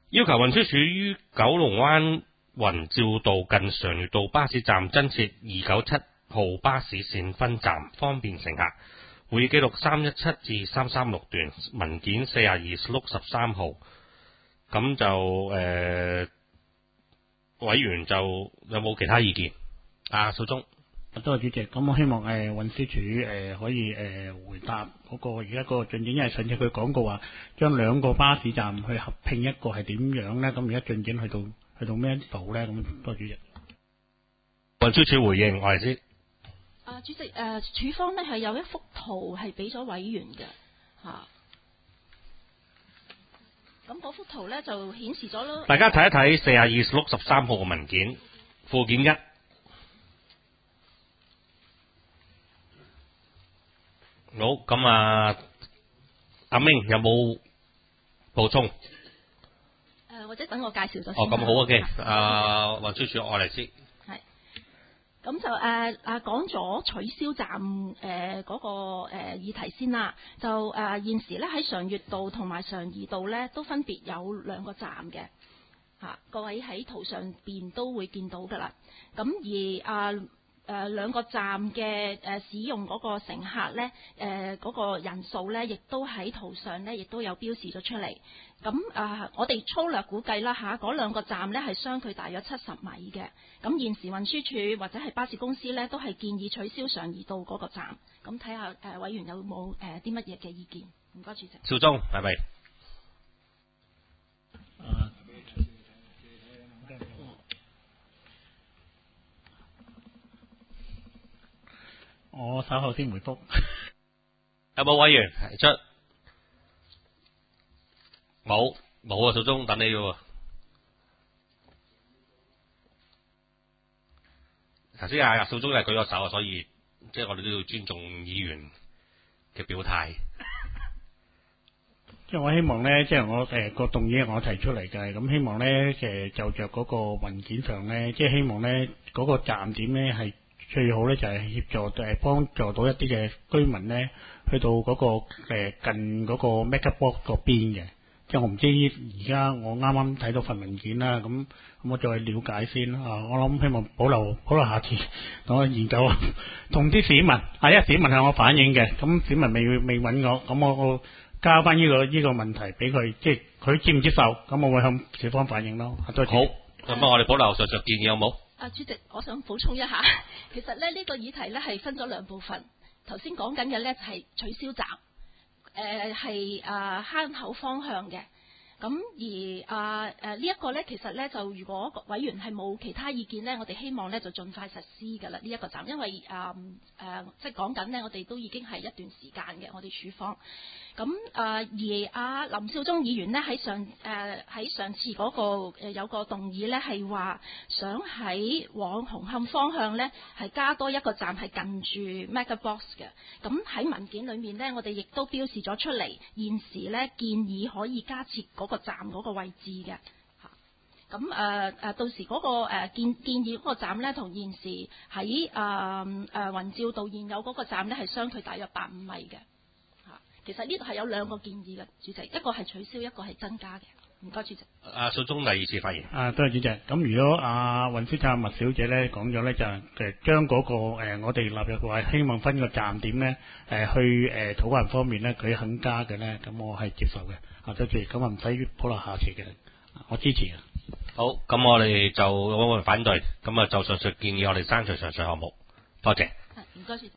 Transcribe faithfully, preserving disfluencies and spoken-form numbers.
要求運輸署於九龍灣雲照道近常悅道巴士站增設二九七號巴士線分站，方便乘客。會議記錄三一七至三三六段，文件四廿二六十三號。咁就誒、呃，委員就有冇其他意見？啊，數中。 多謝主席。咁我希望誒、呃、運輸署誒、呃、可以誒、呃、回答嗰個而家個進展，因為上次佢講過話將兩個巴士站去合併一個係點樣咧？咁而家進展去到去到咩度咧？咁多謝主席。 運輸署回應，我哋先。 啊，主席，誒、呃，署方呢係有一幅圖係俾咗委員嘅，嚇、啊。咁嗰幅圖咧就顯示咗咯。 大家睇一睇四廿二六十三號嘅文件附件一。好，咁啊，阿明有冇補充？誒、 呃，或者等我介紹咗先。 哦，咁好嘅，啊，運輸署愛麗絲。 係。咁就誒誒講咗取消站誒嗰、呃那個誒、呃、議題先啦。就誒、呃、現時咧喺常悅道同埋常怡道咧都分別有兩個站嘅嚇、啊，各位喺圖上邊都會見到㗎啦。咁而啊誒、呃、兩個站嘅誒、呃、使用嗰個乘客咧誒嗰個人數咧，亦都喺圖上咧亦都有標示咗出嚟。咁啊、呃，我哋粗略估計啦嚇，嗰兩個站咧係相距大約七十米嘅。咁現時運輸署或者係巴士公司咧，都係建議取消常怡道嗰個站。咁睇下誒委員有冇誒啲乜嘢嘅意見？唔該，主席。 邵忠係咪？ 啊，我稍後先回覆。 有冇委員提出？冇冇啊！數鐘等你嘅喎。頭先啊，數鐘係舉咗手啊，所以即係我哋都要尊重議員嘅表態。 即係我希望咧，即係我誒個動議係我提出嚟嘅，咁希望咧誒就着嗰個文件上咧，即係希望咧嗰個站點咧係最好咧就係協助誒幫助到一啲嘅居民咧去到嗰個誒近嗰個 MegaBox 嗰邊嘅。即係我唔知而家我啱啱睇到份文件啦，咁咁我再了解先啊。我諗希望保留保留下次等我研究，同啲市民啊，因為市民向我反映嘅，咁市民未未揾我，咁我我交翻呢個呢個問題俾佢，即係佢接唔接受，咁我會向署方反映咯。多謝。 好，咁啊，我哋保留上述建議好冇？ 啊，主席，我想補充一下，其實咧呢、這個議題咧係分咗兩部分。頭先講緊嘅咧就係取消站。誒係誒坑口方向嘅，咁而啊誒呢一個咧，其實咧就如果委員係冇其他意見咧，我哋希望咧就盡快實施㗎啦呢一個站，因為誒誒、呃呃、即係講緊咧，我哋都已經係一段時間嘅，我哋署方。咁誒、呃、而阿林少忠議員呢，喺上誒喺、呃、上次嗰、那個誒、呃、有個動議咧，係話想喺往紅磡方向咧係加多一個站係近住 MegaBox 嘅。咁喺文件裏面呢，我哋亦都標示咗出嚟，現時咧建議可以加設嗰個站嗰個位置嘅嚇。咁誒誒到時嗰、那個誒、呃、建建議嗰個站咧，同現時喺誒誒雲照道現有嗰個站咧係相距大約八五米嘅。其實呢度係有兩個建議嘅，主席，一個係取消，一個係增加嘅。唔該，主席。 阿數中第二次發言。 啊，多謝主席。咁如果阿運輸站麥小姐咧講咗咧，就誒將嗰個誒、呃、我哋納入話希望分個站點咧誒、呃、去誒、呃、土瓜灣方面咧，佢肯加嘅咧，咁我係接受嘅。啊，多謝。咁啊唔使保留下次嘅，我支持啊。 好，咁我哋就我會反對，咁啊就上述建議我哋刪除上述項目。多謝。 係，唔該，主席。